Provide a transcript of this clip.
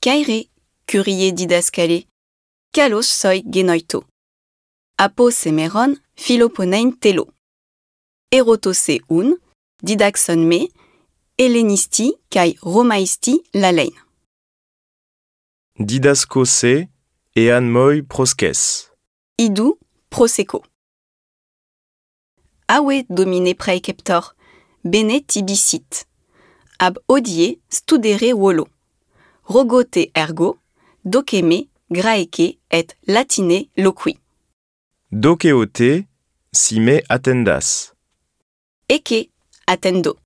Caere, curie didascale, kalos soi genoito. Apo semeron, philoponein telo. Erotose un, didaxon me, Hellenisti kai Romaisti lalein. Didaskose ean moi proskes. Idu proseco. Awe domine praeceptor, bene tibicit. Ab odie studere volo. Rogote ergo, doceme, graece et latine loqui. Doceote sime attendas. Eke attendo.